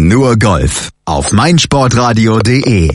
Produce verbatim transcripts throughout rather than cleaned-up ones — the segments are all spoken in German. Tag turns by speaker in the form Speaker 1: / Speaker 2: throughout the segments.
Speaker 1: Nur Golf auf meinsportradio punkt de.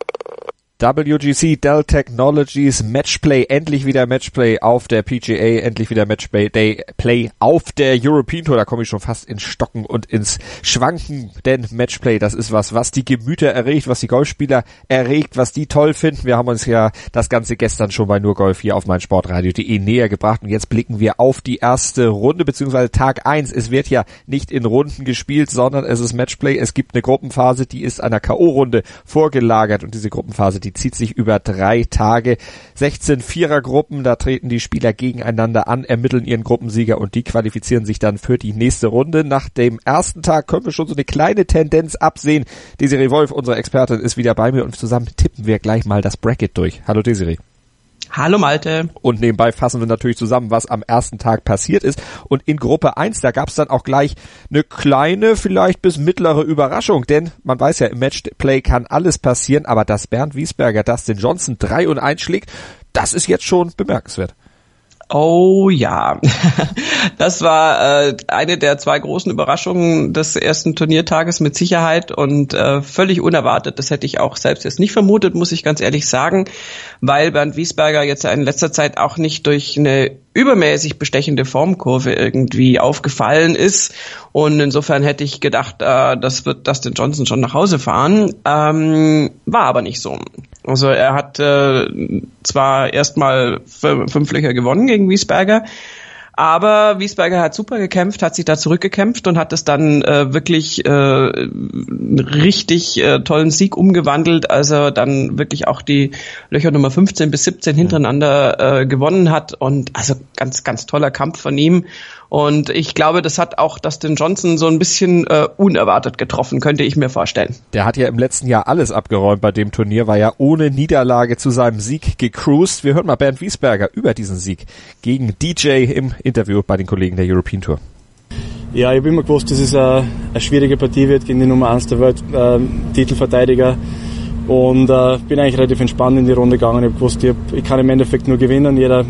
Speaker 2: W G C Dell Technologies Matchplay, endlich wieder Matchplay auf der P G A, endlich wieder Matchplay Day Play auf der European Tour. Da komme ich schon fast ins Stocken und ins Schwanken, denn Matchplay, das ist was, was die Gemüter erregt, was die Golfspieler erregt, was die toll finden. Wir haben uns ja das Ganze gestern schon bei Nur Golf hier auf meinsportradio punkt de näher gebracht und jetzt blicken wir auf die erste Runde, beziehungsweise Tag eins. Es wird ja nicht in Runden gespielt, sondern es ist Matchplay. Es gibt eine Gruppenphase, die ist einer K O-Runde vorgelagert und diese Gruppenphase, die Die zieht sich über drei Tage. sechzehn Vierergruppen, da treten die Spieler gegeneinander an, ermitteln ihren Gruppensieger und die qualifizieren sich dann für die nächste Runde. Nach dem ersten Tag können wir schon so eine kleine Tendenz absehen. Desiree Wolf, unsere Expertin, ist wieder bei mir und zusammen tippen wir gleich mal das Bracket durch. Hallo Desiree.
Speaker 3: Hallo Malte.
Speaker 2: Und nebenbei fassen wir natürlich zusammen, was am ersten Tag passiert ist. Und in Gruppe eins, da gab es dann auch gleich eine kleine, vielleicht bis mittlere Überraschung. Denn man weiß ja, im Matchplay kann alles passieren. Aber dass Bernd Wiesberger Dustin Johnson drei und eins schlägt, das ist jetzt schon bemerkenswert.
Speaker 3: Oh ja, das war äh, eine der zwei großen Überraschungen des ersten Turniertages mit Sicherheit und äh, völlig unerwartet. Das hätte ich auch selbst jetzt nicht vermutet, muss ich ganz ehrlich sagen, weil Bernd Wiesberger jetzt in letzter Zeit auch nicht durch eine übermäßig bestechende Formkurve irgendwie aufgefallen ist und insofern hätte ich gedacht, äh, das wird Dustin Johnson schon nach Hause fahren, ähm, war aber nicht so. Also er hat äh, zwar erstmal f- fünf Löcher gewonnen gegen Wiesberger, aber Wiesberger hat super gekämpft, hat sich da zurückgekämpft und hat es dann äh, wirklich äh, einen richtig äh, tollen Sieg umgewandelt, als er dann wirklich auch die Löcher Nummer fünfzehn bis siebzehn hintereinander äh, gewonnen hat und also ganz, ganz toller Kampf von ihm. Und ich glaube, das hat auch Dustin Johnson so ein bisschen äh, unerwartet getroffen, könnte ich mir vorstellen.
Speaker 2: Der hat ja im letzten Jahr alles abgeräumt bei dem Turnier, war ja ohne Niederlage zu seinem Sieg gecruised. Wir hören mal Bernd Wiesberger über diesen Sieg gegen D J im Interview bei den Kollegen der European Tour.
Speaker 4: Ja, ich habe immer gewusst, dass es eine, eine schwierige Partie wird gegen die Nummer eins der Welt, äh, Titelverteidiger. Und äh, bin eigentlich relativ entspannt in die Runde gegangen. Ich habe gewusst, ich, hab, ich kann im Endeffekt nur gewinnen. Jeder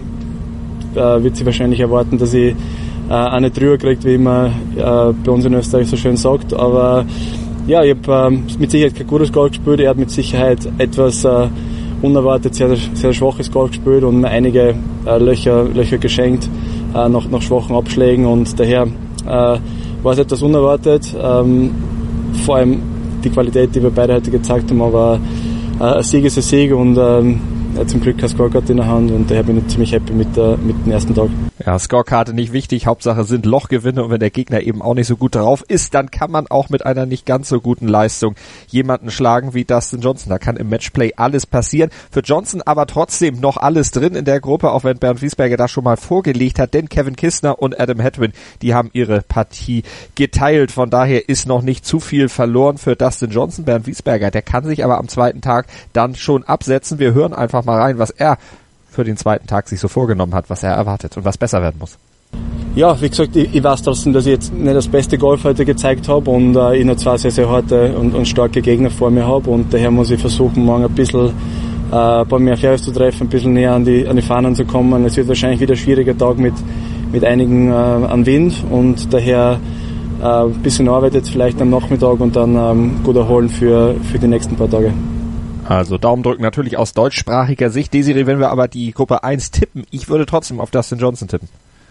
Speaker 4: äh, wird sich wahrscheinlich erwarten, dass ich äh, eine drüber kriegt, wie man äh, bei uns in Österreich so schön sagt. Aber ja, ich habe äh, mit Sicherheit kein gutes Golf gespielt. Er hat mit Sicherheit etwas äh, unerwartet, sehr, sehr schwaches Golf gespielt und mir einige äh, Löcher, Löcher geschenkt äh, nach, nach schwachen Abschlägen. Und daher äh, war es etwas unerwartet. Ähm, vor allem die Qualität, die wir beide heute gezeigt haben, aber äh, ein Sieg ist ein Sieg und ähm, ja, zum Glück kein Scorecard in der Hand und daher bin ich ziemlich happy mit, äh, mit dem ersten Tag.
Speaker 2: Ja, Scorecard nicht wichtig, Hauptsache sind Lochgewinne und wenn der Gegner eben auch nicht so gut drauf ist, dann kann man auch mit einer nicht ganz so guten Leistung jemanden schlagen wie Dustin Johnson. Da kann im Matchplay alles passieren. Für Johnson aber trotzdem noch alles drin in der Gruppe, auch wenn Bernd Wiesberger das schon mal vorgelegt hat, denn Kevin Kisner und Adam Hadwin, die haben ihre Partie geteilt. Von daher ist noch nicht zu viel verloren für Dustin Johnson. Bernd Wiesberger, der kann sich aber am zweiten Tag dann schon absetzen. Wir hören einfach mal rein, was er für den zweiten Tag sich so vorgenommen hat, was er erwartet und was besser werden muss.
Speaker 4: Ja, wie gesagt, ich, ich weiß trotzdem, dass ich jetzt nicht das beste Golf heute gezeigt habe und äh, ich noch zwei sehr, sehr harte und, und starke Gegner vor mir habe und daher muss ich versuchen, morgen ein bisschen äh, ein paar mehr Fairways zu treffen, ein bisschen näher an die, an die Fahnen zu kommen. Es wird wahrscheinlich wieder ein schwieriger Tag mit, mit einigen äh, an Wind und daher äh, ein bisschen Arbeit jetzt vielleicht am Nachmittag und dann ähm, gut erholen für, für die nächsten paar Tage.
Speaker 2: Also Daumen drücken natürlich aus deutschsprachiger Sicht. Desiree, wenn wir aber die Gruppe eins tippen, ich würde trotzdem auf Dustin Johnson tippen.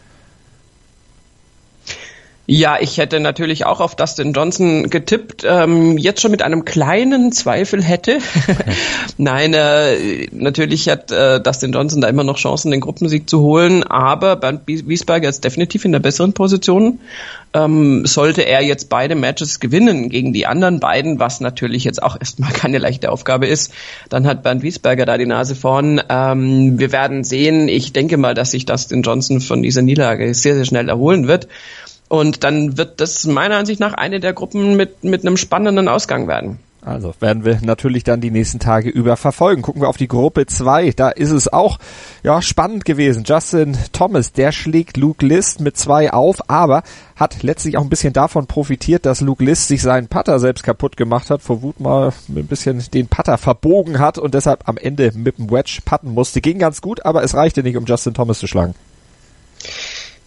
Speaker 3: Ja, ich hätte natürlich auch auf Dustin Johnson getippt, ähm, jetzt schon mit einem kleinen Zweifel hätte. Nein, äh, natürlich hat äh, Dustin Johnson da immer noch Chancen, den Gruppensieg zu holen, aber Bernd Wiesberger ist definitiv in der besseren Position. Ähm, sollte er jetzt beide Matches gewinnen gegen die anderen beiden, was natürlich jetzt auch erstmal keine leichte Aufgabe ist, dann hat Bernd Wiesberger da die Nase vorn. Ähm, wir werden sehen, ich denke mal, dass sich Dustin Johnson von dieser Niederlage sehr, sehr schnell erholen wird. Und dann wird das meiner Ansicht nach eine der Gruppen mit mit einem spannenden Ausgang werden.
Speaker 2: Also werden wir natürlich dann die nächsten Tage über verfolgen. Gucken wir auf die Gruppe zwei. Da ist es auch ja spannend gewesen. Justin Thomas, der schlägt Luke List mit zwei auf, aber hat letztlich auch ein bisschen davon profitiert, dass Luke List sich seinen Putter selbst kaputt gemacht hat, vor Wut mal ein bisschen den Putter verbogen hat und deshalb am Ende mit dem Wedge putten musste. Ging ganz gut, aber es reichte nicht, um Justin Thomas zu schlagen.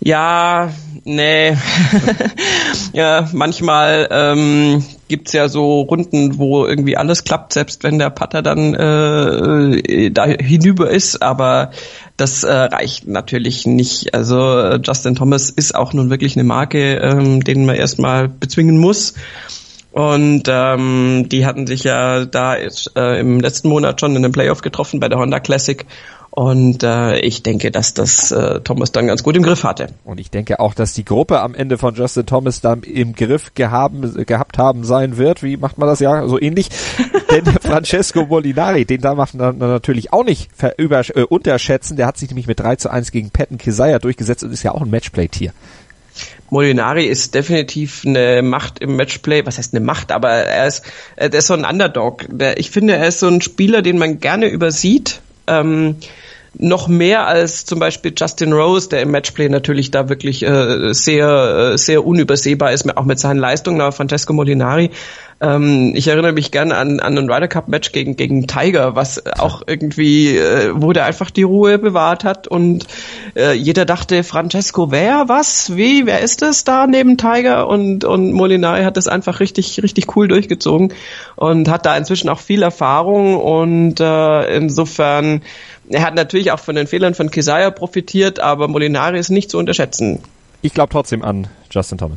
Speaker 3: Ja, nee. Ja, manchmal ähm, gibt's ja so Runden, wo irgendwie alles klappt, selbst wenn der Putter dann äh, da hinüber ist, aber das äh, reicht natürlich nicht. Also Justin Thomas ist auch nun wirklich eine Marke, ähm, den man erstmal bezwingen muss. Und ähm, die hatten sich ja da äh, im letzten Monat schon in einem Playoff getroffen bei der Honda Classic. Und äh, ich denke, dass das äh, Thomas dann ganz gut im Griff hatte.
Speaker 2: Und ich denke auch, dass die Gruppe am Ende von Justin Thomas dann im Griff gehaben, gehabt haben sein wird. Wie macht man das ja? So ähnlich. Denn Francesco Molinari, den darf man natürlich auch nicht verüber, äh, unterschätzen. Der hat sich nämlich mit drei zu eins gegen Patton Kizzire durchgesetzt und ist ja auch ein Matchplay-Tier.
Speaker 3: Molinari ist definitiv eine Macht im Matchplay. Was heißt eine Macht? Aber er ist, der ist so ein Underdog. Der, ich finde, er ist so ein Spieler, den man gerne übersieht. Ähm, noch mehr als zum Beispiel Justin Rose, der im Matchplay natürlich da wirklich äh, sehr, äh, sehr unübersehbar ist, auch mit seinen Leistungen. Aber Francesco Molinari, ähm, ich erinnere mich gerne an, an ein Ryder Cup Match gegen, gegen Tiger, was auch irgendwie, äh, wo der einfach die Ruhe bewahrt hat und äh, jeder dachte, Francesco, wer, was, wie, wer ist es da neben Tiger? Und, und Molinari hat das einfach richtig, richtig cool durchgezogen und hat da inzwischen auch viel Erfahrung und äh, insofern, er hat natürlich auch von den Fehlern von Kizzire profitiert, aber Molinari ist nicht zu unterschätzen.
Speaker 2: Ich glaube trotzdem an Justin Thomas.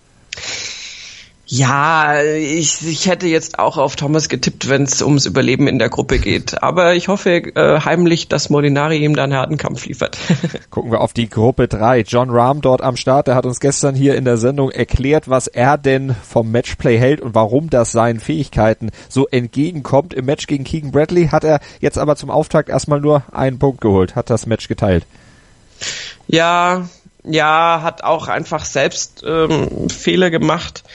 Speaker 3: Ja, ich, ich hätte jetzt auch auf Thomas getippt, wenn es ums Überleben in der Gruppe geht. Aber ich hoffe äh, heimlich, dass Molinari ihm da einen harten Kampf liefert.
Speaker 2: Gucken wir auf die Gruppe drei. Jon Rahm dort am Start. Der hat uns gestern hier in der Sendung erklärt, was er denn vom Matchplay hält und warum das seinen Fähigkeiten so entgegenkommt. Im Match gegen Keegan Bradley hat er jetzt aber zum Auftakt erstmal nur einen Punkt geholt, hat das Match geteilt.
Speaker 3: Ja, ja, hat auch einfach selbst ähm, Fehler gemacht.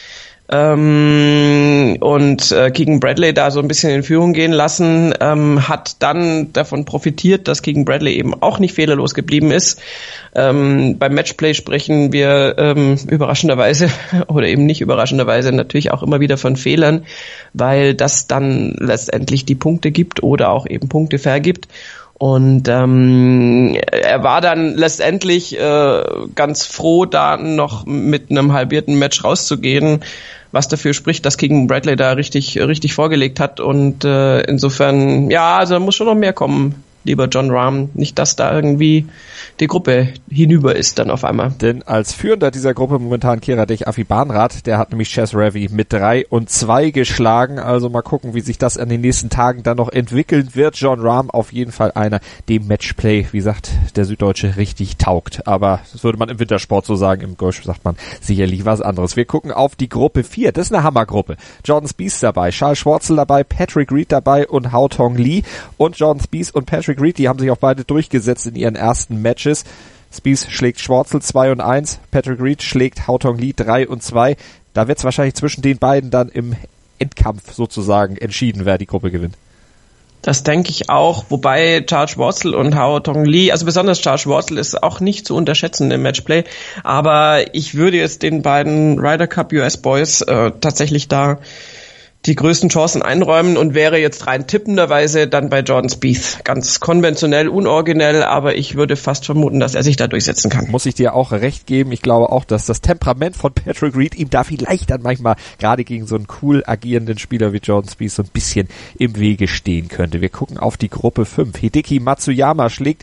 Speaker 3: Ähm, und äh, Keegan Bradley da so ein bisschen in Führung gehen lassen, ähm, hat dann davon profitiert, dass Keegan Bradley eben auch nicht fehlerlos geblieben ist. Ähm, beim Matchplay sprechen wir ähm, überraschenderweise oder eben nicht überraschenderweise natürlich auch immer wieder von Fehlern, weil das dann letztendlich die Punkte gibt oder auch eben Punkte vergibt. Und ähm, er war dann letztendlich äh, ganz froh, da noch mit einem halbierten Match rauszugehen, was dafür spricht, dass Keegan Bradley da richtig richtig vorgelegt hat. Und äh, insofern, ja, also muss schon noch mehr kommen, lieber Jon Rahm. Nicht, dass da irgendwie die Gruppe hinüber ist dann auf einmal.
Speaker 2: Denn als Führender dieser Gruppe momentan Kiradech Afibanrat, der hat nämlich Chez Reavie mit drei und zwei geschlagen. Also mal gucken, wie sich das an den nächsten Tagen dann noch entwickeln wird. Jon Rahm auf jeden Fall einer, dem Matchplay, wie sagt der Süddeutsche, richtig taugt. Aber das würde man im Wintersport so sagen, im Golf sagt man sicherlich was anderes. Wir gucken auf die Gruppe vier. Das ist eine Hammergruppe. Jordan Spieth dabei, Charles Schwartzel dabei, Patrick Reed dabei und Hao Tong Lee. Und Jordan Spieth und Patrick Reed, die haben sich auch beide durchgesetzt in ihren ersten Matches. Spieth schlägt Schwartzel zwei und eins, Patrick Reed schlägt Hao Tong Lee drei und zwei. Da wird es wahrscheinlich zwischen den beiden dann im Endkampf sozusagen entschieden, wer die Gruppe gewinnt.
Speaker 3: Das denke ich auch, wobei Charles Schwartzel und Hao Tong Lee, also besonders Charles Schwartzel ist auch nicht zu unterschätzen im Matchplay, aber ich würde jetzt den beiden Ryder Cup U S Boys äh, tatsächlich da die größten Chancen einräumen und wäre jetzt rein tippenderweise dann bei Jordan Spieth. Ganz konventionell, unoriginell, aber ich würde fast vermuten, dass er sich da durchsetzen kann.
Speaker 2: Muss ich dir auch recht geben. Ich glaube auch, dass das Temperament von Patrick Reed ihm da vielleicht dann manchmal gerade gegen so einen cool agierenden Spieler wie Jordan Spieth so ein bisschen im Wege stehen könnte. Wir gucken auf die Gruppe fünf. Hideki Matsuyama schlägt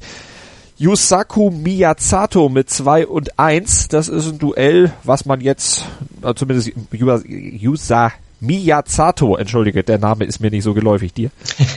Speaker 2: Yusaku Miyazato mit zwei und eins. Das ist ein Duell, was man jetzt, zumindest Yusa Miyazato, entschuldige, der Name ist mir nicht so geläufig, dir?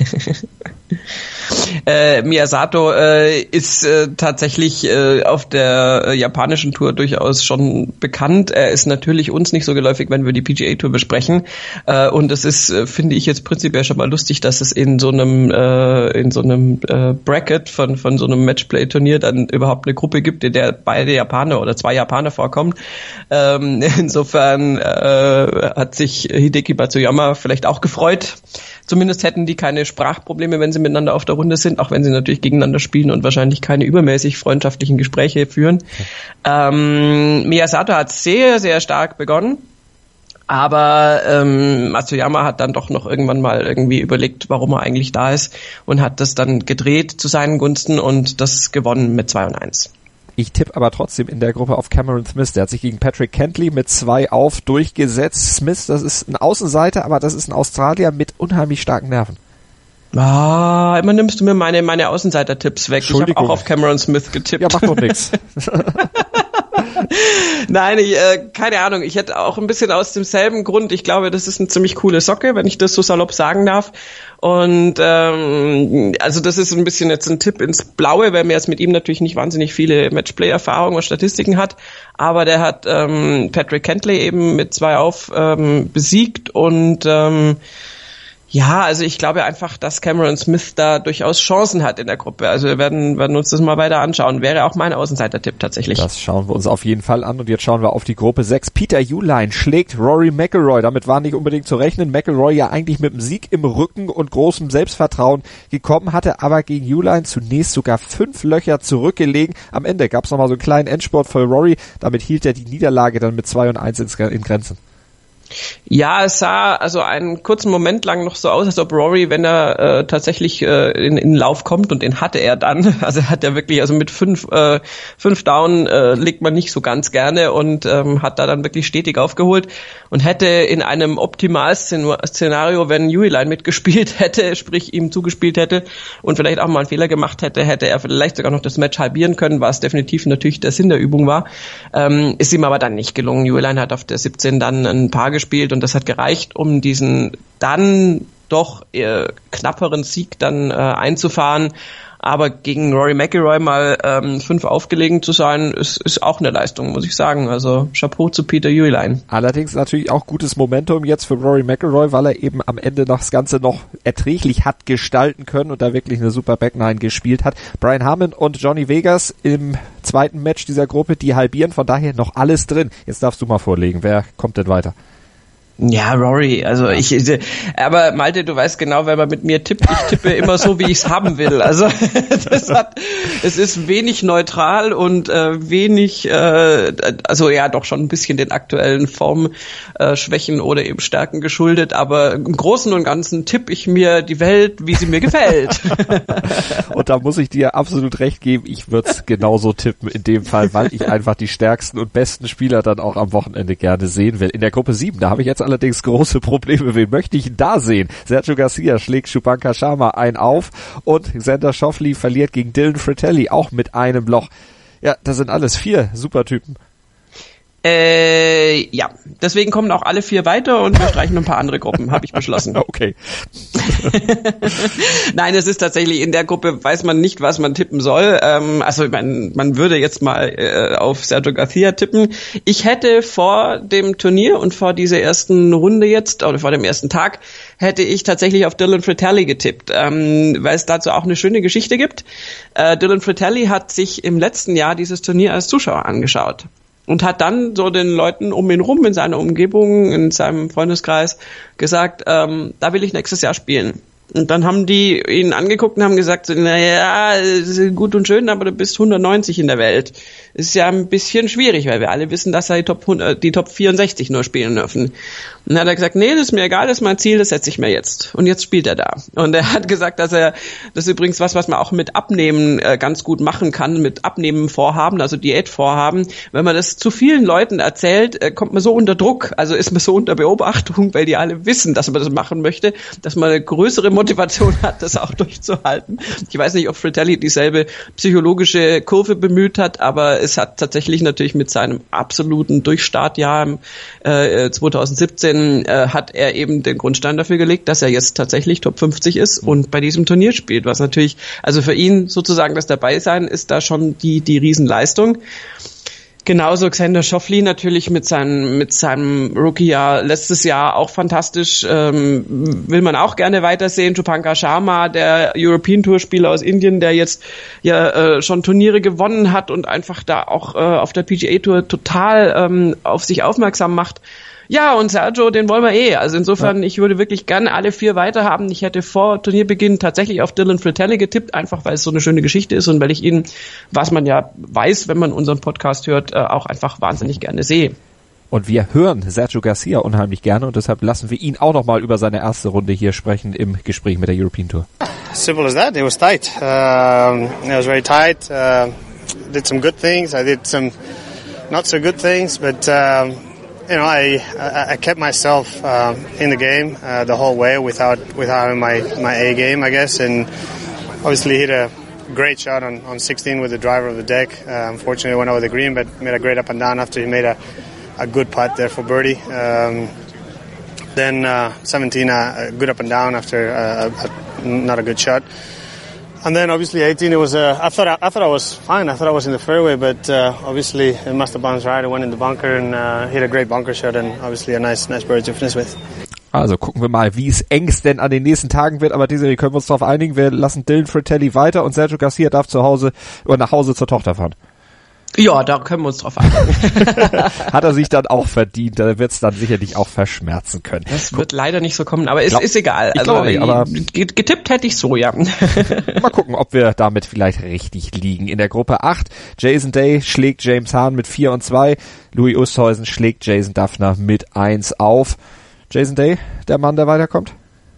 Speaker 3: äh, Miyazato äh, ist äh, tatsächlich äh, auf der äh, japanischen Tour durchaus schon bekannt. Er ist natürlich uns nicht so geläufig, wenn wir die P G A Tour besprechen. Äh, und es ist, äh, finde ich jetzt prinzipiell schon mal lustig, dass es in so einem äh, in so einem äh, Bracket von von so einem Matchplay-Turnier dann überhaupt eine Gruppe gibt, in der beide Japaner oder zwei Japaner vorkommen. Ähm, insofern äh, hat sich Hideki Matsuyama vielleicht auch gefreut. Zumindest hätten die keine Sprachprobleme, wenn sie miteinander auf der Runde sind, auch wenn sie natürlich gegeneinander spielen und wahrscheinlich keine übermäßig freundschaftlichen Gespräche führen. Ähm, Miyazato hat sehr, sehr stark begonnen, aber ähm, Matsuyama hat dann doch noch irgendwann mal irgendwie überlegt, warum er eigentlich da ist und hat das dann gedreht zu seinen Gunsten und das gewonnen mit zwei und eins.
Speaker 2: Ich tippe aber trotzdem in der Gruppe auf Cameron Smith. Der hat sich gegen Patrick Cantley mit zwei auf durchgesetzt. Smith, das ist ein Außenseiter, aber das ist ein Australier mit unheimlich starken Nerven.
Speaker 3: Ah, immer nimmst du mir meine, meine Außenseiter-Tipps weg. Ich habe auch auf Cameron Smith getippt.
Speaker 2: Ja, macht doch nix.
Speaker 3: Nein, ich, äh, keine Ahnung. Ich hätte auch ein bisschen aus demselben Grund. Ich glaube, das ist eine ziemlich coole Socke, wenn ich das so salopp sagen darf. Und ähm, also das ist ein bisschen jetzt ein Tipp ins Blaue, weil man jetzt mit ihm natürlich nicht wahnsinnig viele Matchplay-Erfahrungen und Statistiken hat. Aber der hat ähm, Patrick Cantley eben mit zwei auf ähm, besiegt und ähm, ja, also ich glaube einfach, dass Cameron Smith da durchaus Chancen hat in der Gruppe. Also wir werden, werden uns das mal weiter anschauen. Wäre auch mein Außenseiter-Tipp tatsächlich.
Speaker 2: Das schauen wir uns auf jeden Fall an. Und jetzt schauen wir auf die Gruppe sechs. Peter Uihlein schlägt Rory McIlroy. Damit war nicht unbedingt zu rechnen. McIlroy ja eigentlich mit einem Sieg im Rücken und großem Selbstvertrauen gekommen, hatte aber gegen Uihlein zunächst sogar fünf Löcher zurückgelegen. Am Ende gab es nochmal so einen kleinen Endspurt für Rory. Damit hielt er die Niederlage dann mit zwei und eins in Grenzen.
Speaker 3: Ja, es sah also einen kurzen Moment lang noch so aus, als ob Rory, wenn er äh, tatsächlich äh, in, in den Lauf kommt, und den hatte er dann, also er hat er wirklich, also mit fünf äh, fünf Down äh, legt man nicht so ganz gerne und ähm, hat da dann wirklich stetig aufgeholt und hätte in einem Optimal-Szenario, wenn Uihlein mitgespielt hätte, sprich ihm zugespielt hätte und vielleicht auch mal einen Fehler gemacht hätte, hätte er vielleicht sogar noch das Match halbieren können, was definitiv natürlich der Sinn der Übung war. Ähm, ist ihm aber dann nicht gelungen. Uihlein hat auf der siebzehn dann ein paar gespielt und das hat gereicht, um diesen dann doch eher knapperen Sieg dann äh, einzufahren. Aber gegen Rory McIlroy mal ähm, fünf aufgelegen zu sein, ist, ist auch eine Leistung, muss ich sagen. Also Chapeau zu Peter Uihlein.
Speaker 2: Allerdings natürlich auch gutes Momentum jetzt für Rory McIlroy, weil er eben am Ende noch das Ganze noch erträglich hat gestalten können und da wirklich eine super Backnine gespielt hat. Brian Harman und Johnny Vegas im zweiten Match dieser Gruppe, die halbieren, von daher noch alles drin. Jetzt darfst du mal vorlegen, wer kommt denn weiter?
Speaker 3: Ja, Rory, also ich, aber Malte, du weißt genau, wenn man mit mir tippt, ich tippe immer so, wie ich es haben will. Also das hat, es ist wenig neutral und äh, wenig, äh, also ja, doch schon ein bisschen den aktuellen Formschwächen äh, oder eben Stärken geschuldet, aber im Großen und Ganzen tippe ich mir die Welt, wie sie mir gefällt.
Speaker 2: Und da muss ich dir absolut recht geben, ich würde es genauso tippen in dem Fall, weil ich einfach die stärksten und besten Spieler dann auch am Wochenende gerne sehen will. In der Gruppe sieben, da habe ich jetzt allerdings große Probleme. Wen möchte ich da sehen? Sergio Garcia schlägt Shubhankar Sharma ein auf und Xander Schauffele verliert gegen Dylan Fratelli auch mit einem Loch. Ja, das sind alles vier Supertypen.
Speaker 3: Äh, ja, deswegen kommen auch alle vier weiter und wir streichen ein paar andere Gruppen, habe ich beschlossen.
Speaker 2: Okay.
Speaker 3: Nein, es ist tatsächlich, in der Gruppe weiß man nicht, was man tippen soll. Ähm, also man, man würde jetzt mal äh, auf Sergio Garcia tippen. Ich hätte vor dem Turnier und vor dieser ersten Runde jetzt, oder vor dem ersten Tag, hätte ich tatsächlich auf Dylan Fratelli getippt, ähm, weil es dazu auch eine schöne Geschichte gibt. Äh, Dylan Fratelli hat sich im letzten Jahr dieses Turnier als Zuschauer angeschaut. Und hat dann so den Leuten um ihn rum, in seiner Umgebung, in seinem Freundeskreis gesagt, ähm, da will ich nächstes Jahr spielen. Und dann haben die ihn angeguckt und haben gesagt, naja, gut und schön, aber du bist hundertneunzig in der Welt. Ist ja ein bisschen schwierig, weil wir alle wissen, dass er die Top, die Top vierundsechzig nur spielen dürfen. Und dann hat er gesagt, nee, das ist mir egal, das ist mein Ziel, das setze ich mir jetzt. Und jetzt spielt er da. Und er hat gesagt, dass er, das ist übrigens was, was man auch mit Abnehmen äh, ganz gut machen kann, mit Abnehmen-Vorhaben, also Diätvorhaben. Wenn man das zu vielen Leuten erzählt, äh, kommt man so unter Druck, also ist man so unter Beobachtung, weil die alle wissen, dass man das machen möchte, dass man eine größere Motivation hat, das auch durchzuhalten. Ich weiß nicht, ob Fratelli dieselbe psychologische Kurve bemüht hat, aber es hat tatsächlich natürlich mit seinem absoluten Durchstartjahr äh, zwanzig siebzehn äh, hat er eben den Grundstein dafür gelegt, dass er jetzt tatsächlich Top fünfzig ist und bei diesem Turnier spielt, was natürlich, also für ihn sozusagen das Dabeisein ist da schon die die Riesenleistung. Genauso Xander Schauffele natürlich mit seinem mit seinem Rookie-Jahr letztes Jahr auch fantastisch, ähm, will man auch gerne weitersehen. Shubhankar Sharma, der European Tour Spieler aus Indien, der jetzt ja äh, schon Turniere gewonnen hat und einfach da auch äh, auf der P G A Tour total ähm, auf sich aufmerksam macht. Ja, und Sergio, den wollen wir eh. Also insofern, ja. Ich würde wirklich gerne alle vier weiterhaben. Ich hätte vor Turnierbeginn tatsächlich auf Dylan Fratelli getippt, einfach weil es so eine schöne Geschichte ist und weil ich ihn, was man ja weiß, wenn man unseren Podcast hört, auch einfach wahnsinnig gerne sehe.
Speaker 2: Und wir hören Sergio Garcia unheimlich gerne und deshalb lassen wir ihn auch nochmal über seine erste Runde hier sprechen im Gespräch mit der European Tour.
Speaker 5: Simple as that. It was tight. Uh, it was very tight. Uh, did some good things. I did some not so good things, but um, you know, I, I I kept myself um, in the game uh, the whole way without without having my my A game, I guess, and obviously hit a great shot on, on sixteen with the driver of the deck. Uh, unfortunately, went over the green, but made a great up and down after he made a a good putt there for birdie. Um, then uh, seventeen, uh, a good up and down after uh, a, a, not a good shot. And then obviously eighteen, it was. Uh, I thought I, I thought I was fine. I thought I was in the fairway, but uh, obviously it must have bounced right. I went in the bunker and uh, hit a great bunker shot, and obviously a nice, nice birdie to finish with.
Speaker 2: Also gucken wir mal, wie es eng es denn an den nächsten Tagen wird. Aber diese können wir uns darauf einigen. Wir lassen Dylan Fratelli weiter und Sergio Garcia darf zu Hause oder nach Hause zur Tochter fahren.
Speaker 3: Ja, da können wir uns drauf einigen.
Speaker 2: Hat er sich dann auch verdient. Da wird es dann sicherlich auch verschmerzen können.
Speaker 3: Das wird leider nicht so kommen, aber es
Speaker 2: glaub,
Speaker 3: ist egal.
Speaker 2: Ich
Speaker 3: also
Speaker 2: glaube nicht, aber
Speaker 3: getippt hätte ich so, ja.
Speaker 2: Mal gucken, ob wir damit vielleicht richtig liegen. In der Gruppe acht, Jason Day schlägt James Hahn mit vier und zwei. Louis Oosthuizen schlägt Jason Dufner mit eins auf. Jason Day, der Mann, der weiterkommt?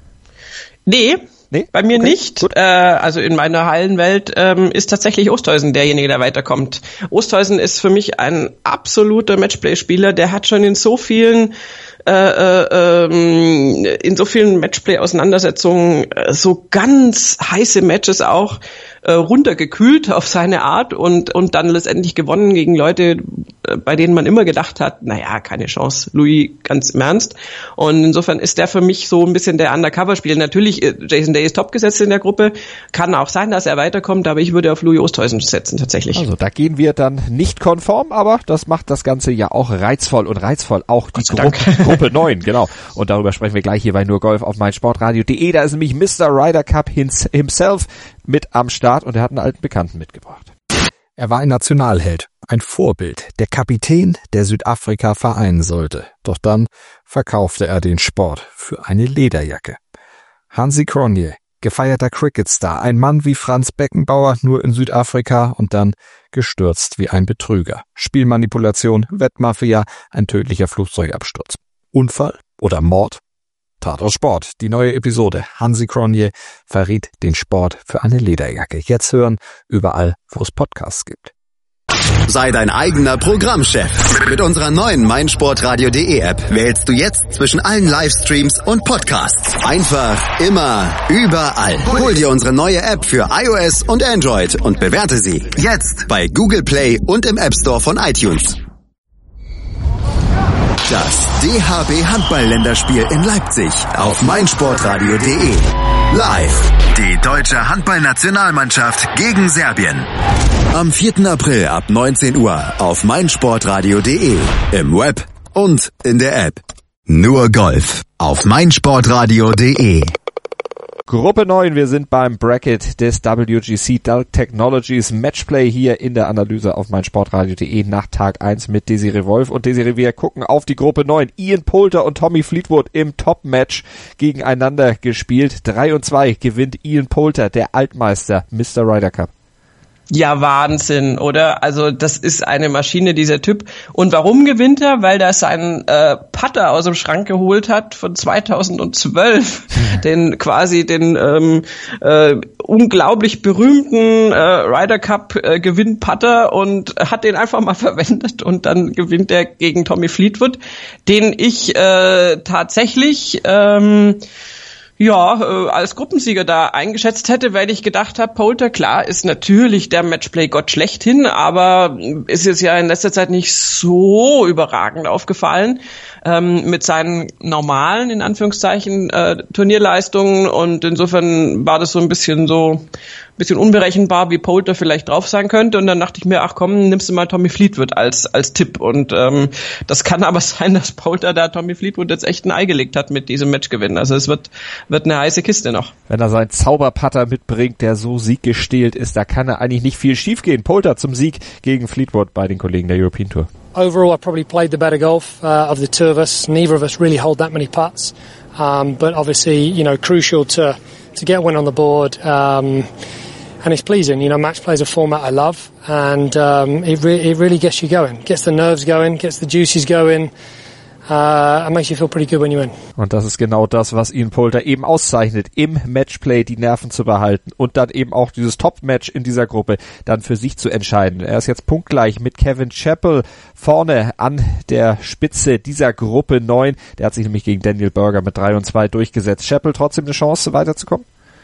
Speaker 3: Nee.
Speaker 2: Nee?
Speaker 3: Bei mir
Speaker 2: okay.
Speaker 3: nicht. Äh, also in meiner Hallenwelt ähm, ist tatsächlich Oosthuizen derjenige, der weiterkommt. Oosthuizen ist für mich ein absoluter Matchplay-Spieler. Der hat schon in so vielen äh, äh, ähm, in so vielen Matchplay-Auseinandersetzungen äh, so ganz heiße Matches auch äh, runtergekühlt auf seine Art und und dann letztendlich gewonnen gegen Leute, äh, bei denen man immer gedacht hat, naja, keine Chance. Louis, ganz im Ernst. Und insofern ist der für mich so ein bisschen der Undercover-Spieler. Natürlich, äh, Jason Day ist top gesetzt in der Gruppe. Kann auch sein, dass er weiterkommt, aber ich würde auf Louis Oosthuizen setzen, tatsächlich.
Speaker 2: Also da gehen wir dann nicht konform, aber das macht das Ganze ja auch reizvoll und reizvoll auch die Gruppe, Gruppe neun, genau. Und darüber sprechen wir gleich hier bei Nur Golf auf meinsportradio punkt de. Da ist nämlich Mister Ryder Cup himself mit am Start und er hat einen alten Bekannten mitgebracht.
Speaker 6: Er war ein Nationalheld, ein Vorbild, der Kapitän, der Südafrika vereinen sollte. Doch dann verkaufte er den Sport für eine Lederjacke. Hansi Cronje, gefeierter Cricketstar, ein Mann wie Franz Beckenbauer, nur in Südafrika und dann gestürzt wie ein Betrüger. Spielmanipulation, Wettmafia, ein tödlicher Flugzeugabsturz. Unfall oder Mord? Tatort Sport, die neue Episode. Hansi Cronje verriet den Sport für eine Lederjacke. Jetzt hören, überall, wo es Podcasts gibt.
Speaker 1: Sei dein eigener Programmchef. Mit unserer neuen meinsportradio punkt de App wählst du jetzt zwischen allen Livestreams und Podcasts. Einfach, immer, überall. Hol dir unsere neue App für iOS und Android und bewerte sie jetzt bei Google Play und im App Store von iTunes. Das D H B Handball-Länderspiel in Leipzig auf meinsportradio punkt de. Live. Die deutsche Handballnationalmannschaft gegen Serbien. Am vierten April ab neunzehn Uhr auf meinsportradio punkt de, im Web und in der App. Nur Golf auf meinsportradio punkt de.
Speaker 2: Gruppe neun, wir sind beim Bracket des W G C Dell Technologies Matchplay hier in der Analyse auf meinsportradio punkt de nach Tag eins mit Desiree Wolf. Und Desiree, wir gucken auf die Gruppe neun. Ian Poulter und Tommy Fleetwood im Top-Match gegeneinander gespielt. drei und zwei gewinnt Ian Poulter, der Altmeister, Mister Ryder Cup.
Speaker 3: Ja, Wahnsinn, oder? Also das ist eine Maschine, dieser Typ. Und warum gewinnt er? Weil er seinen äh, Putter aus dem Schrank geholt hat von zweitausendzwölf, den quasi den ähm, äh, unglaublich berühmten äh, Ryder Cup äh, Gewinn-Putter und hat den einfach mal verwendet und dann gewinnt er gegen Tommy Fleetwood, den ich äh, tatsächlich ähm, ja, äh, als Gruppensieger da eingeschätzt hätte, weil ich gedacht habe, Poulter, klar, ist natürlich der Matchplay-Gott schlechthin, aber ist jetzt ja in letzter Zeit nicht so überragend aufgefallen ähm, mit seinen normalen, in Anführungszeichen, äh, Turnierleistungen und insofern war das so ein bisschen so bisschen unberechenbar, wie Poulter vielleicht drauf sein könnte und dann dachte ich mir, ach komm, nimmst du mal Tommy Fleetwood als als Tipp und ähm, das kann aber sein, dass Poulter da Tommy Fleetwood jetzt echt ein Ei gelegt hat mit diesem Matchgewinn. Also es wird wird eine heiße Kiste noch.
Speaker 2: Wenn er seinen Zauberputter mitbringt, der so sieggestählt ist, da kann er eigentlich nicht viel schiefgehen. Poulter zum Sieg gegen Fleetwood bei den Kollegen der European Tour.
Speaker 7: Overall, I probably played the better golf uh, of the two of us. Neither of us really hold that many putts, um, but obviously, you know, crucial to to get a win on the board. Um, And it's pleasing, you know, match play is a format I love and um, it, re- it really gets you going, gets the nerves going, gets the juices going Uh, it makes you feel pretty good when you win.
Speaker 2: Und das ist genau das, was Ian Poulter eben auszeichnet, im Matchplay die Nerven zu behalten und dann eben auch dieses Top-Match in dieser Gruppe dann für sich zu entscheiden. Er ist jetzt punktgleich mit Kevin Chappell vorne an der Spitze dieser Gruppe neun. Der hat sich nämlich gegen Daniel Berger mit drei und zwei durchgesetzt. Chappell trotzdem eine Chance, weiterzukommen?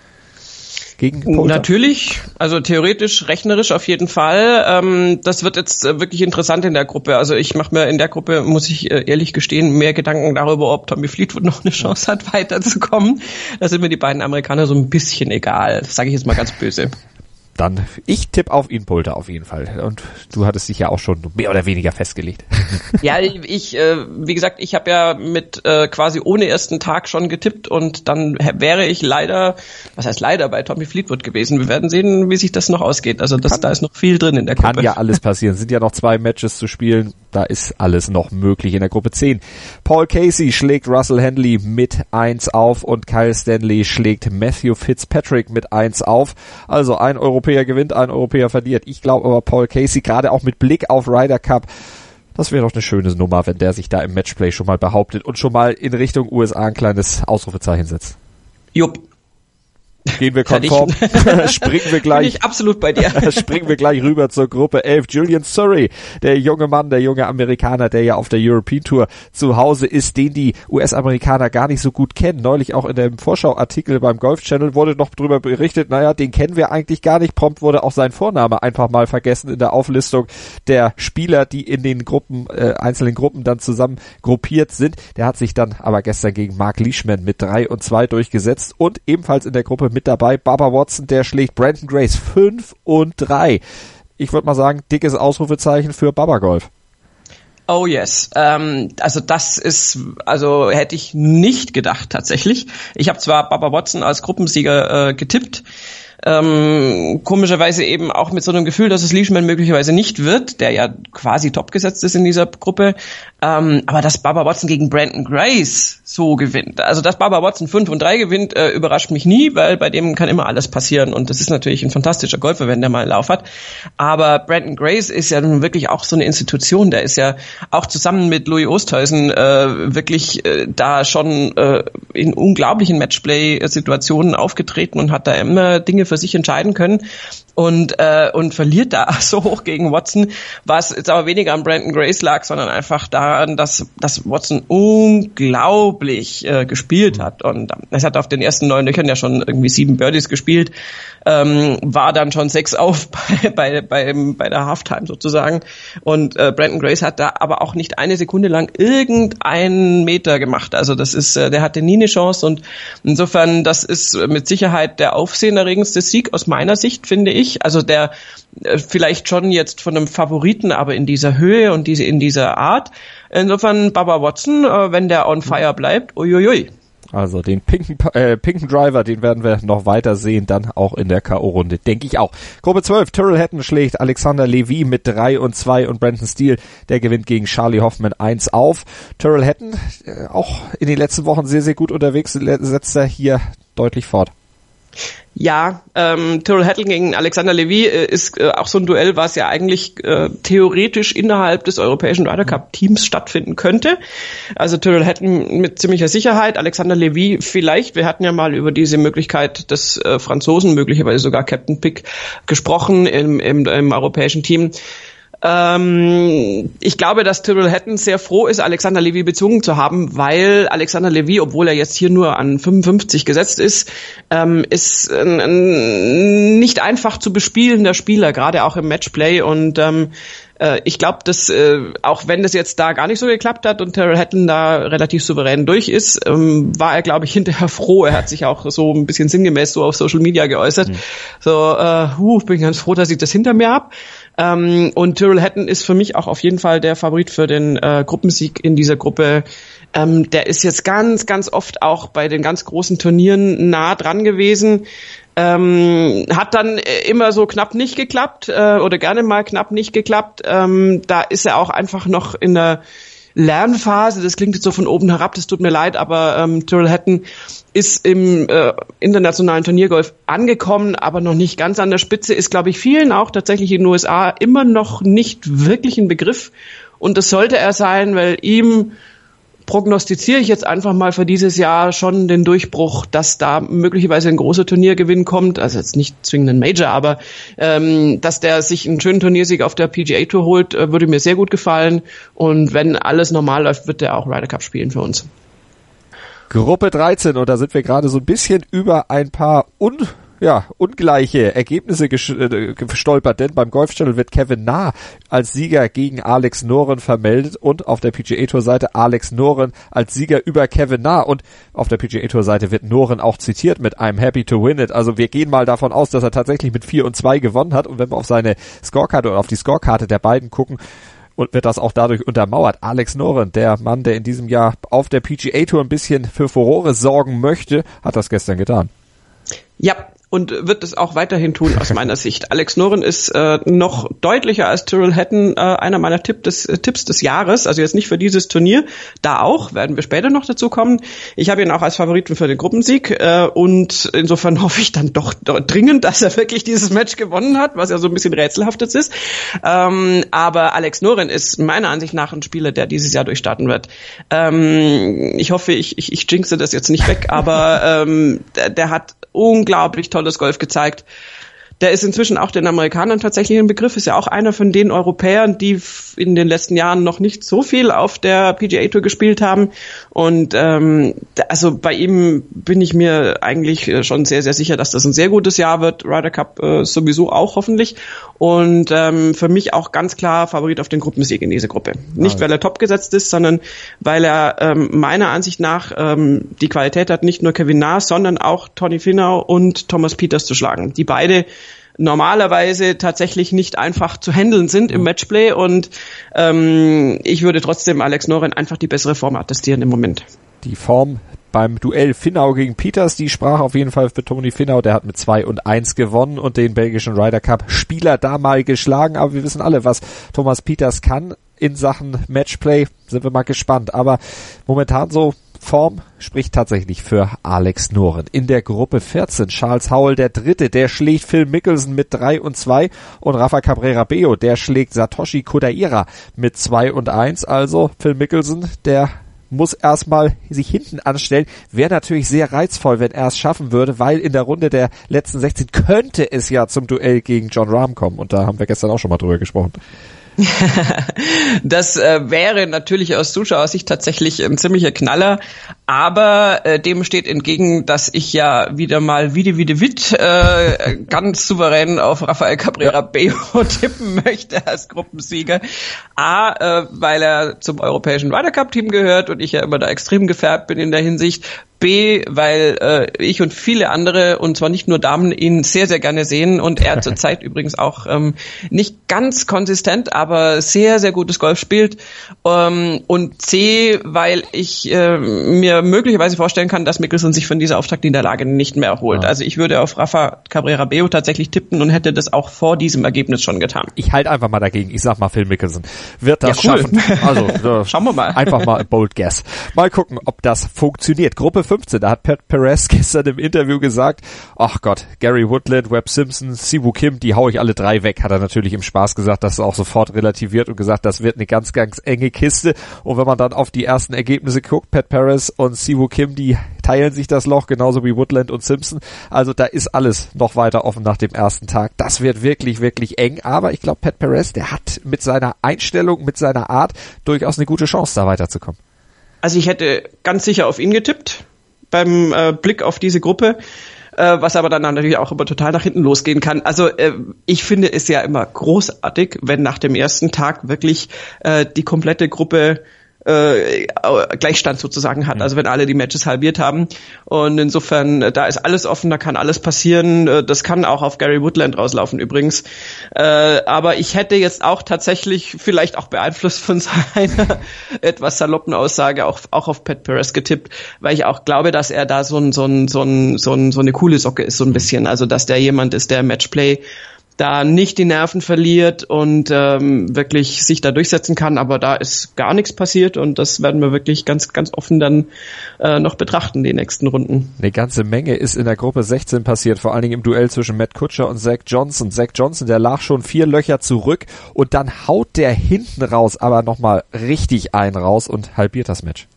Speaker 2: Gegen Poulter?
Speaker 3: Natürlich, also theoretisch, rechnerisch auf jeden Fall. Ähm, das wird jetzt äh, wirklich interessant in der Gruppe. Also ich mache mir in der Gruppe, muss ich äh, ehrlich gestehen, mehr Gedanken darüber, ob Tommy Fleetwood noch eine Chance hat, weiterzukommen. Da sind mir die beiden Amerikaner so ein bisschen egal. Das sage ich jetzt mal ganz böse.
Speaker 2: Dann, ich tippe auf Ian Poulter auf jeden Fall. Und du hattest dich ja auch schon mehr oder weniger festgelegt.
Speaker 3: Ja, ich, äh, wie gesagt, ich habe ja mit äh, quasi ohne ersten Tag schon getippt und dann wäre ich leider, was heißt leider, bei Tommy Fleetwood gewesen. Wir werden sehen, wie sich das noch ausgeht. Also das, kann, da ist noch viel drin in der Gruppe.
Speaker 2: Kann ja alles passieren. Es sind ja noch zwei Matches zu spielen. Da ist alles noch möglich in der Gruppe zehn. Paul Casey schlägt Russell Henley mit eins auf und Kyle Stanley schlägt Matthew Fitzpatrick mit eins auf. Also ein Europäer gewinnt, ein Europäer verliert. Ich glaube aber Paul Casey, gerade auch mit Blick auf Ryder Cup, das wäre doch eine schöne Nummer, wenn der sich da im Matchplay schon mal behauptet und schon mal in Richtung U S A ein kleines Ausrufezeichen setzt.
Speaker 3: Jupp.
Speaker 2: Gehen wir konform, springen wir gleich.
Speaker 3: Bin ich absolut bei dir.
Speaker 2: Springen wir gleich rüber zur Gruppe elf. Julian Surrey, der junge Mann, der junge Amerikaner, der ja auf der European Tour zu Hause ist, den die U S-Amerikaner gar nicht so gut kennen. Neulich auch in dem Vorschauartikel beim Golf Channel wurde noch drüber berichtet, naja, den kennen wir eigentlich gar nicht. Prompt wurde auch sein Vorname einfach mal vergessen in der Auflistung der Spieler, die in den Gruppen, äh, einzelnen Gruppen dann zusammen gruppiert sind. Der hat sich dann aber gestern gegen Mark Leishman mit drei und zwei durchgesetzt und ebenfalls in der Gruppe mit dabei Bubba Watson, der schlägt Brandon Grace fünf und drei. Ich würde mal sagen, dickes Ausrufezeichen für Bubba Golf.
Speaker 3: Oh yes, ähm, also das ist, also hätte ich nicht gedacht tatsächlich. Ich habe zwar Bubba Watson als Gruppensieger äh, getippt, ähm, komischerweise eben auch mit so einem Gefühl, dass es Leishman möglicherweise nicht wird, der ja quasi topgesetzt ist in dieser Gruppe, ähm, aber dass Bubba Watson gegen Brandon Grace so gewinnt, also dass Bubba Watson fünf und drei gewinnt, äh, überrascht mich nie, weil bei dem kann immer alles passieren und das ist natürlich ein fantastischer Golfer, wenn der mal einen Lauf hat, aber Brandon Grace ist ja nun wirklich auch so eine Institution, der ist ja auch zusammen mit Louis Oosthuizen äh, wirklich äh, da schon äh, in unglaublichen Matchplay-Situationen aufgetreten und hat da immer Dinge für sich entscheiden können und äh, und verliert da so hoch gegen Watson, was jetzt aber weniger an Brandon Grace lag, sondern einfach daran, dass dass Watson unglaublich äh, gespielt hat und es hat auf den ersten neun Löchern ja schon irgendwie sieben Birdies gespielt, ähm, war dann schon sechs auf bei bei bei, bei der Halftime sozusagen und äh, Brandon Grace hat da aber auch nicht eine Sekunde lang irgendeinen Meter gemacht, also das ist, äh, der hatte nie eine Chance und insofern, das ist mit Sicherheit der aufsehenerregendste Sieg aus meiner Sicht, finde ich. Also der äh, vielleicht schon jetzt von einem Favoriten, aber in dieser Höhe und diese in dieser Art. Insofern Bubba Watson, äh, wenn der on fire bleibt, uiuiui.
Speaker 2: Also den pinken, äh, pinken Driver, den werden wir noch weiter sehen, dann auch in der K O-Runde, denke ich auch. Gruppe zwölf, Tyrrell Hatton schlägt Alexander Levy mit drei und zwei und Brandon Steele, der gewinnt gegen Charlie Hoffman eins auf. Tyrrell Hatton, äh, auch in den letzten Wochen sehr, sehr gut unterwegs, setzt er hier deutlich fort.
Speaker 3: Ja, ähm, Tyrrell Hatton gegen Alexander Levy äh, ist äh, auch so ein Duell, was ja eigentlich äh, theoretisch innerhalb des europäischen Ryder Cup Teams stattfinden könnte. Also Tyrrell Hatton mit ziemlicher Sicherheit, Alexander Levy vielleicht. Wir hatten ja mal über diese Möglichkeit des äh, Franzosen, möglicherweise sogar Captain Pick, gesprochen im, im, im europäischen Team. Ähm, ich glaube, dass Tyrrell Hatton sehr froh ist, Alexander Levy bezwungen zu haben, weil Alexander Levy, obwohl er jetzt hier nur an fünfundfünfzig gesetzt ist, ähm, ist ein, ein nicht einfach zu bespielender Spieler, gerade auch im Matchplay und ähm, äh, ich glaube, dass äh, auch wenn das jetzt da gar nicht so geklappt hat und Tyrrell Hatton da relativ souverän durch ist, ähm, war er, glaube ich, hinterher froh. Er hat sich auch so ein bisschen sinngemäß so auf Social Media geäußert. Mhm. So, äh, huh, bin ganz froh, dass ich das hinter mir habe. Ähm, und Tyrrell Hatton ist für mich auch auf jeden Fall der Favorit für den äh, Gruppensieg in dieser Gruppe. Ähm, der ist jetzt ganz, ganz oft auch bei den ganz großen Turnieren nah dran gewesen. Ähm, hat dann immer so knapp nicht geklappt äh, oder gerne mal knapp nicht geklappt. Ähm, da ist er auch einfach noch in der Lernphase, das klingt jetzt so von oben herab, das tut mir leid, aber ähm, Tyrrell Hatton ist im äh, internationalen Turniergolf angekommen, aber noch nicht ganz an der Spitze, ist, glaube ich, vielen auch tatsächlich in den U S A immer noch nicht wirklich ein Begriff und das sollte er sein, weil ihm prognostiziere ich jetzt einfach mal für dieses Jahr schon den Durchbruch, dass da möglicherweise ein großer Turniergewinn kommt, also jetzt nicht zwingend ein Major, aber ähm, dass der sich einen schönen Turniersieg auf der P G A Tour holt, äh, würde mir sehr gut gefallen, und wenn alles normal läuft, wird der auch Ryder Cup spielen für uns.
Speaker 2: Gruppe dreizehn, und da sind wir gerade so ein bisschen über ein paar un ja, ungleiche Ergebnisse gestolpert, denn beim Golf Channel wird Kevin Na als Sieger gegen Alex Noren vermeldet und auf der P G A Tour Seite Alex Noren als Sieger über Kevin Na, und auf der P G A Tour Seite wird Noren auch zitiert mit I'm happy to win it. Also wir gehen mal davon aus, dass er tatsächlich mit vier und zwei gewonnen hat, und wenn wir auf seine Scorekarte oder auf die Scorekarte der beiden gucken, und wird das auch dadurch untermauert. Alex Noren, der Mann, der in diesem Jahr auf der P G A Tour ein bisschen für Furore sorgen möchte, hat das gestern getan.
Speaker 3: Ja, und wird es auch weiterhin tun, aus meiner Sicht. Alex Noren ist äh, noch deutlicher als Tyrrell Hatton äh, einer meiner Tipp des, äh, Tipps des Jahres, also jetzt nicht für dieses Turnier, da auch, werden wir später noch dazu kommen. Ich habe ihn auch als Favoriten für den Gruppensieg, äh, und insofern hoffe ich dann doch, doch dringend, dass er wirklich dieses Match gewonnen hat, was ja so ein bisschen rätselhaft jetzt ist. Ähm, aber Alex Noren ist meiner Ansicht nach ein Spieler, der dieses Jahr durchstarten wird. Ähm, ich hoffe, ich, ich, ich jinxe das jetzt nicht weg, aber ähm, der, der hat unglaublich tolles Golf gezeigt. Der ist inzwischen auch den Amerikanern tatsächlich ein Begriff, ist ja auch einer von den Europäern, die in den letzten Jahren noch nicht so viel auf der P G A Tour gespielt haben. Und ähm, also bei ihm bin ich mir eigentlich schon sehr, sehr sicher, dass das ein sehr gutes Jahr wird. Ryder Cup äh, sowieso auch hoffentlich. Und ähm, für mich auch ganz klar Favorit auf den Gruppensieg in dieser Gruppe. Nicht, weil er top gesetzt ist, sondern weil er ähm, meiner Ansicht nach ähm, die Qualität hat, nicht nur Kevin Na, sondern auch Tony Finau und Thomas Pieters zu schlagen. Die beide normalerweise tatsächlich nicht einfach zu handeln sind im Matchplay, und ähm, ich würde trotzdem Alex Noren einfach die bessere Form attestieren im Moment.
Speaker 2: Die Form beim Duell Finau gegen Pieters, die sprach auf jeden Fall für Tony Finau, der hat mit zwei und eins gewonnen und den belgischen Ryder Cup Spieler da mal geschlagen, aber wir wissen alle, was Thomas Pieters kann in Sachen Matchplay, sind wir mal gespannt, aber momentan so Form spricht tatsächlich für Alex Noren. In der Gruppe vierzehn Charles Howell der Dritte, der schlägt Phil Mickelson mit drei und zwei, und Rafa Cabrera Bello, der schlägt Satoshi Kodaira mit zwei und eins. Also Phil Mickelson, der muss erstmal sich hinten anstellen. Wäre natürlich sehr reizvoll, wenn er es schaffen würde, weil in der Runde der letzten sechzehn könnte es ja zum Duell gegen Jon Rahm kommen, und da haben wir gestern auch schon mal drüber gesprochen.
Speaker 3: Das äh, wäre natürlich aus Zuschauersicht tatsächlich ein ziemlicher Knaller, aber äh, dem steht entgegen, dass ich ja wieder mal Vide Vide Witt äh, ganz souverän auf Rafael Cabrera Bello tippen möchte als Gruppensieger. A, äh, weil er zum europäischen Ryder Cup Team gehört und ich ja immer da extrem gefärbt bin in der Hinsicht. B, weil äh, ich und viele andere, und zwar nicht nur Damen, ihn sehr, sehr gerne sehen und er zurzeit übrigens auch ähm, nicht ganz konsistent, aber sehr, sehr gutes Golf spielt. Ähm, und C, weil ich äh, mir möglicherweise vorstellen kann, dass Mickelson sich von dieser Auftaktniederlage nicht mehr erholt. Ja. Also ich würde auf Rafa Cabrera Bello tatsächlich tippen und hätte das auch vor diesem Ergebnis schon getan.
Speaker 2: Ich halte einfach mal dagegen. Ich sag mal, Phil Mickelson wird das ja, cool. schaffen. Also äh, schauen wir mal. Einfach mal bold guess. Mal gucken, ob das funktioniert. Gruppe fünfzehn, da hat Pat Perez gestern im Interview gesagt, ach Gott, Gary Woodland, Webb Simpson, Siwoo Kim, die hau ich alle drei weg, hat er natürlich im Spaß gesagt, das ist auch sofort relativiert und gesagt, das wird eine ganz, ganz enge Kiste. Und wenn man dann auf die ersten Ergebnisse guckt, Pat Perez und Siwoo Kim, die teilen sich das Loch, genauso wie Woodland und Simpson. Also da ist alles noch weiter offen nach dem ersten Tag. Das wird wirklich, wirklich eng. Aber ich glaube, Pat Perez, der hat mit seiner Einstellung, mit seiner Art durchaus eine gute Chance, da weiterzukommen.
Speaker 3: Also ich hätte ganz sicher auf ihn getippt beim äh, Blick auf diese Gruppe, äh, was aber dann natürlich auch immer total nach hinten losgehen kann. Also äh, ich finde es ja immer großartig, wenn nach dem ersten Tag wirklich äh, die komplette Gruppe äh, Gleichstand sozusagen hat, also wenn alle die Matches halbiert haben, und insofern, da ist alles offen, da kann alles passieren, das kann auch auf Gary Woodland rauslaufen übrigens, äh, aber ich hätte jetzt auch tatsächlich, vielleicht auch beeinflusst von seiner etwas saloppen Aussage, auch, auch auf Pat Perez getippt, weil ich auch glaube, dass er da so ein, so ein, so ein, so ein, so eine coole Socke ist, so ein bisschen, also dass der jemand ist, der Matchplay da nicht die Nerven verliert und ähm, wirklich sich da durchsetzen kann, aber da ist gar nichts passiert und das werden wir wirklich ganz, ganz offen dann äh, noch betrachten, die nächsten Runden.
Speaker 2: Eine ganze Menge ist in der Gruppe sechzehn passiert, vor allen Dingen im Duell zwischen Matt Kutscher und Zach Johnson. Zach Johnson, der lag schon vier Löcher zurück und dann haut der hinten raus, aber nochmal richtig einen raus und halbiert das Match.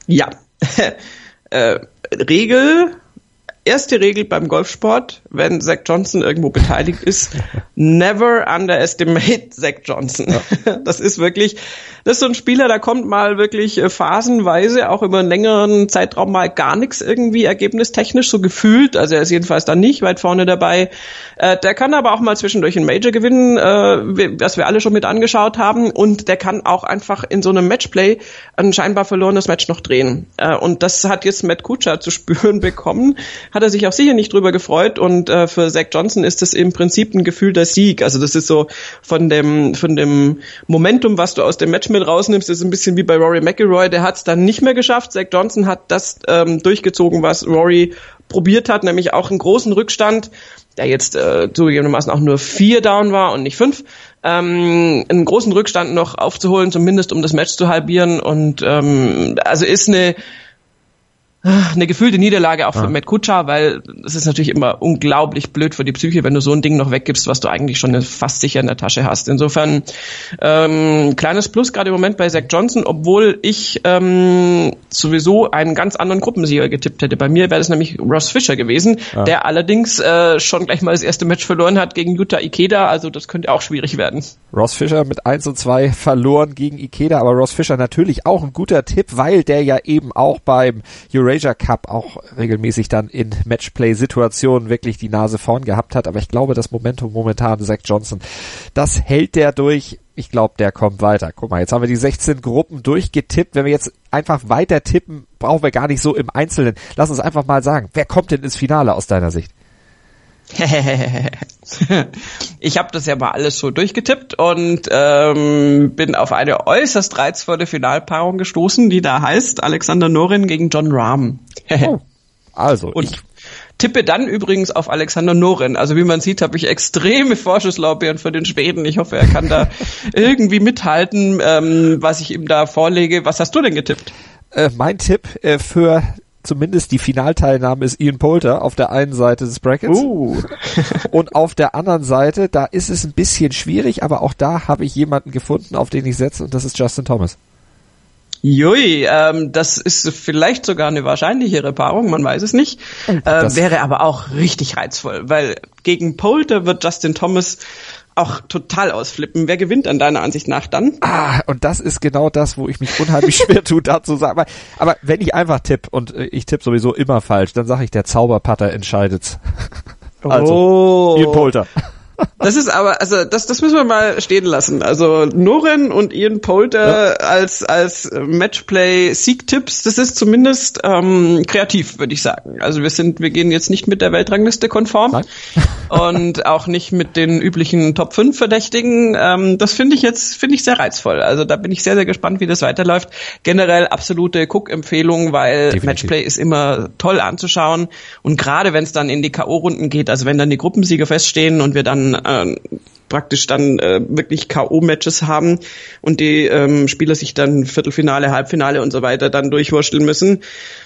Speaker 3: Ja. äh, Regel, erste Regel beim Golfsport, wenn Zach Johnson irgendwo beteiligt ist, never underestimate Zach Johnson. Ja. Das ist wirklich, das ist so ein Spieler, da kommt mal wirklich phasenweise, auch über einen längeren Zeitraum mal gar nichts irgendwie ergebnistechnisch so gefühlt. Also er ist jedenfalls dann nicht weit vorne dabei. Äh, der kann aber auch mal zwischendurch einen Major gewinnen, äh, was wir alle schon mit angeschaut haben. Und der kann auch einfach in so einem Matchplay ein scheinbar verlorenes Match noch drehen. Äh, und das hat jetzt Matt Kuchar zu spüren bekommen. Hat er sich auch sicher nicht drüber gefreut. Und äh, für Zach Johnson ist das im Prinzip ein gefühlter Sieg. Also das ist so von dem, von dem Momentum, was du aus dem Match mit rausnimmst, ist ein bisschen wie bei Rory McIlroy, der hat es dann nicht mehr geschafft. Zach Johnson hat das ähm, durchgezogen, was Rory probiert hat, nämlich auch einen großen Rückstand, der jetzt äh, zugegebenermaßen auch nur vier down war und nicht fünf, ähm, einen großen Rückstand noch aufzuholen, zumindest um das Match zu halbieren. Und ähm, also ist eine eine gefühlte Niederlage auch für ja. Matt Kuchar, weil es ist natürlich immer unglaublich blöd für die Psyche, wenn du so ein Ding noch weggibst, was du eigentlich schon fast sicher in der Tasche hast. Insofern ähm, kleines Plus gerade im Moment bei Zach Johnson, obwohl ich ähm, sowieso einen ganz anderen Gruppensieger getippt hätte. Bei mir wäre das nämlich Ross Fisher gewesen, ja. der allerdings äh, schon gleich mal das erste Match verloren hat gegen Yuta Ikeda, also das könnte auch schwierig werden.
Speaker 2: Ross Fisher mit eins und zwei verloren gegen Ikeda, aber Ross Fisher natürlich auch ein guter Tipp, weil der ja eben auch beim Eurasia Cup auch regelmäßig dann in Matchplay-Situationen wirklich die Nase vorn gehabt hat, aber ich glaube, das Momentum momentan, Zach Johnson, das hält der durch. Ich glaube, der kommt weiter. Guck mal, jetzt haben wir die sechzehn Gruppen durchgetippt. Wenn wir jetzt einfach weiter tippen, brauchen wir gar nicht so im Einzelnen. Lass uns einfach mal sagen, wer kommt denn ins Finale aus deiner Sicht?
Speaker 3: Ich habe das ja mal alles so durchgetippt und ähm, bin auf eine äußerst reizvolle Finalpaarung gestoßen, die da heißt Alexander Noren gegen Jon Rahm.
Speaker 2: Oh, also
Speaker 3: und
Speaker 2: ich
Speaker 3: tippe dann übrigens auf Alexander Noren. Also wie man sieht, habe ich extreme Vorschusslorbeeren für den Schweden. Ich hoffe, er kann da irgendwie mithalten, ähm, was ich ihm da vorlege. Was hast du denn getippt?
Speaker 2: Äh, mein Tipp äh, für zumindest die Finalteilnahme ist Ian Poulter auf der einen Seite des Brackets.
Speaker 3: Uh.
Speaker 2: Und auf der anderen Seite, da ist es ein bisschen schwierig, aber auch da habe ich jemanden gefunden, auf den ich setze, und das ist Justin Thomas.
Speaker 3: Jui, ähm, das ist vielleicht sogar eine wahrscheinlichere Paarung, man weiß es nicht. Äh, wäre aber auch richtig reizvoll, weil gegen Poulter wird Justin Thomas auch total ausflippen. Wer gewinnt an deiner Ansicht nach dann?
Speaker 2: Ah, und das ist genau das, wo ich mich unheimlich schwer tue, da zu sagen. Aber, aber wenn ich einfach tippe, und ich tippe sowieso immer falsch, dann sage ich, der Zauberputter entscheidet's. Also,
Speaker 3: oh.
Speaker 2: Ian Poulter.
Speaker 3: Das ist aber, also das, das müssen wir mal stehen lassen. Also Noren und Ian Poulter ja. als als Matchplay-Sieg-Tipps, das ist zumindest ähm, kreativ, würde ich sagen. Also wir sind, wir gehen jetzt nicht mit der Weltrangliste konform. Nein. Und auch nicht mit den üblichen Top fünf Verdächtigen. Ähm, das finde ich jetzt, finde ich sehr reizvoll. Also da bin ich sehr, sehr gespannt, wie das weiterläuft. Generell absolute Guck-Empfehlung, weil Definitiv. Matchplay ist immer toll anzuschauen. Und gerade wenn es dann in die K O-Runden geht, also wenn dann die Gruppensieger feststehen und wir dann äh, praktisch dann äh, wirklich K O-Matches haben und die ähm, Spieler sich dann Viertelfinale, Halbfinale und so weiter dann durchwursteln müssen,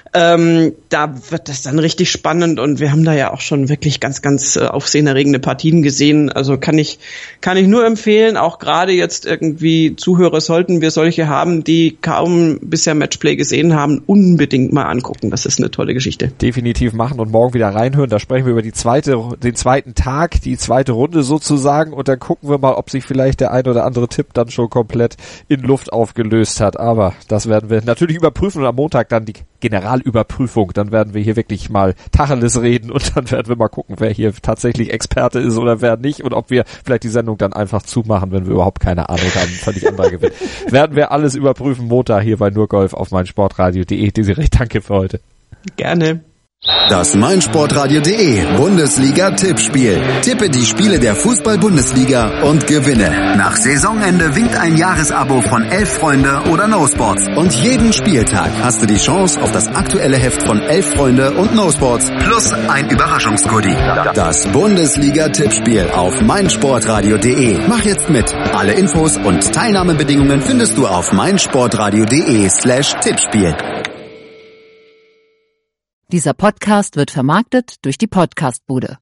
Speaker 3: ähm, da wird das dann richtig spannend, und wir haben da ja auch schon wirklich ganz, ganz äh, aufsehenerregende Partien gesehen. Also kann ich kann ich nur empfehlen, auch gerade jetzt irgendwie Zuhörer, sollten wir solche haben, die kaum bisher Matchplay gesehen haben, unbedingt mal angucken. Das ist eine tolle Geschichte.
Speaker 2: Definitiv machen und morgen wieder reinhören. Da sprechen wir über die zweite, den zweiten Tag, die zweite Runde sozusagen, und dann gucken wir mal, ob sich vielleicht der ein oder andere Tipp dann schon komplett in Luft aufgelöst hat. Aber das werden wir natürlich überprüfen, und am Montag dann die Generalüberprüfung. Dann werden wir hier wirklich mal Tacheles reden, und dann werden wir mal gucken, wer hier tatsächlich Experte ist oder wer nicht, und ob wir vielleicht die Sendung dann einfach zumachen, wenn wir überhaupt keine Ahnung haben, völlig anderer Gewinn. Werden wir alles überprüfen, Montag hier bei nur Golf auf meinsportradio punkt de. Desiree, danke für heute.
Speaker 3: Gerne.
Speaker 1: Das meinsportradio punkt de Bundesliga-Tippspiel. Tippe die Spiele der Fußball-Bundesliga und gewinne. Nach Saisonende winkt ein Jahresabo von Elf Freunde oder No Sports. Und jeden Spieltag hast du die Chance auf das aktuelle Heft von Elf Freunde und No Sports plus ein Überraschungsgoodie. Das Bundesliga-Tippspiel auf meinsportradio punkt de. Mach jetzt mit. Alle Infos und Teilnahmebedingungen findest du auf meinsportradio punkt de slash Tippspiel.
Speaker 8: Dieser Podcast wird vermarktet durch die Podcastbude.